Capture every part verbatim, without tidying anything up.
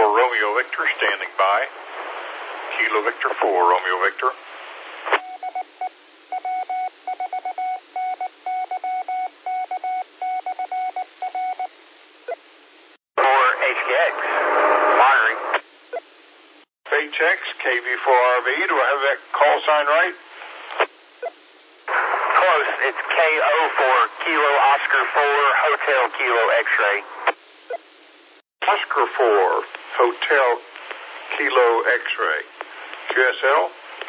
Romeo Victor standing by. Kilo Victor four, Romeo Victor. four H K X, monitoring. H X, K V four R V, do I have that call sign right? Close, it's K O four, Kilo Oscar four, Hotel Kilo X-ray. Oscar four, Hotel Kilo X-ray. Q S L?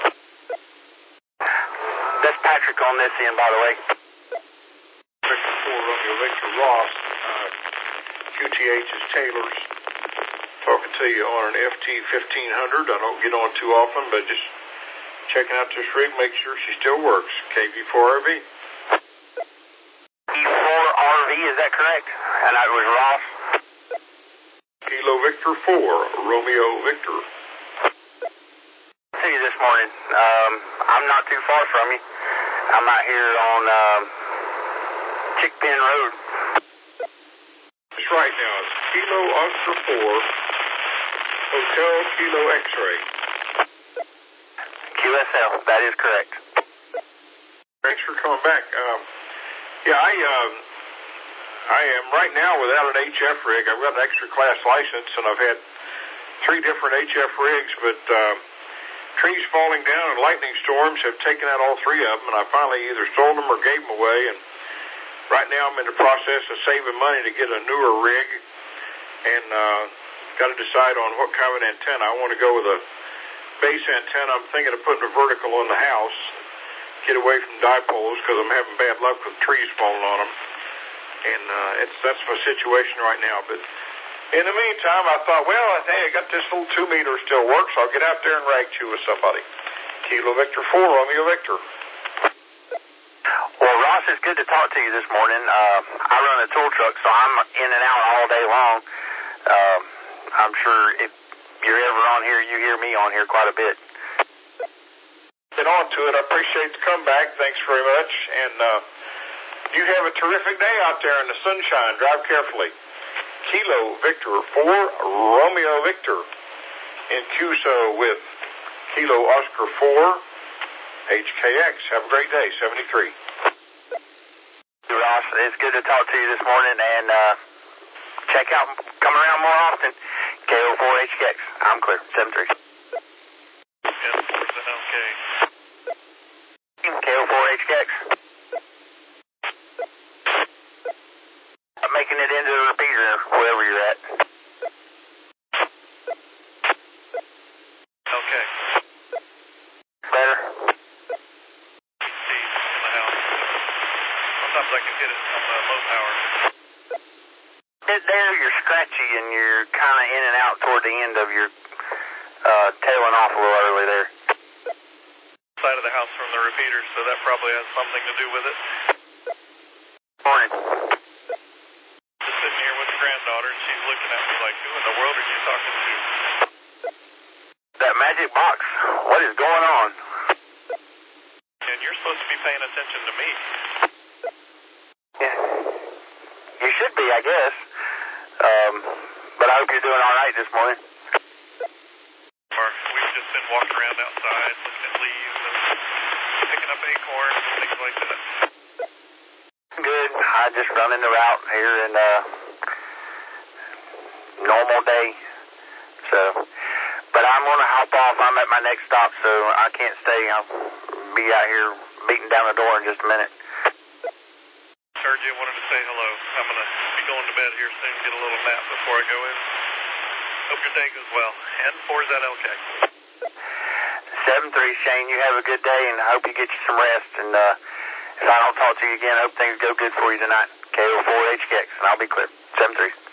That's Patrick on this end, by the way. Victor four, Romeo Victor Ross. Uh, Q T H is Taylor's. Talking to you on an F T fifteen hundred. I don't get on too often, but just checking out this rig, make sure she still works. K V four R V. K V four R V, is that correct? And that was Ross? Kilo Victor four, Romeo Victor. See you this morning. Um, I'm not too far from you. I'm out here on um, Chickpen Road. That's right now. It's Kilo Oscar four, Hotel Kilo X-ray. Q S L, that is correct. Thanks for coming back. Um, yeah, I um, I am right now without an H F rig. I've got an extra class license, and I've had three different H F rigs, but um, trees falling down and lightning storms have taken out all three of them, and I finally either sold them or gave them away. And right now I'm in the process of saving money to get a newer rig, and uh, got to decide on what kind of an antenna. I want to go with a base antenna. I'm thinking of putting a vertical on the house, get away from dipoles because I'm having bad luck with trees falling on them. And uh, it's that's my situation right now. But in the meantime, I thought, well, hey, I got this little two meter still works. I'll get out there and rag chew with somebody. Kilo Victor four, Romeo Victor. Well, Ross, it's good to talk to you this morning. Uh, I run a tool truck, so I'm in and out all day long. Uh, I'm sure if you're ever on here, you hear me on here quite a bit. Get on to it. I appreciate the comeback. Thanks very much. And uh, you have a terrific day out there in the sunshine. Drive carefully. Kilo Victor four, Romeo Victor in Q S O with Kilo Oscar four, H K X. Have a great day. seventy-three. Ross, it's good to talk to you this morning, and uh, check out, come around more often. K O four H K X. I'm clear. seventy-three. Yes, where's the L K? K O four H K X. I'm making it into the repeater wherever you're at. Okay. Better? See, in the house. Sometimes I can hit it on the low power. There, you're scratchy and you're kind of in and out toward the end of your uh, tailing off a little early there. Side of the house from the repeater, so that probably has something to do with it. Morning. Just sitting here with the granddaughter, and she's looking at me like, who in the world are you talking to? That magic box, what is going on? And you're supposed to be paying attention to me. Yeah. You should be, I guess. Um, but I hope you're doing all right this morning. Mark, we've just been walking around outside, looking at leaves and picking up acorns and things like that. Good. I just running the route here and uh, normal day. So, but I'm going to hop off. I'm at my next stop, so I can't stay. I'll be out here beating down the door in just a minute. Heard you, wanted to say hello. I'm going to be going to bed here soon, get a little nap before I go in. Hope your day goes well. And four is that L K? seven three, Shane. You have a good day, and I hope you get you some rest. And uh, if I don't talk to you again, I hope things go good for you tonight. K O four H K X, and I'll be clear. seven three.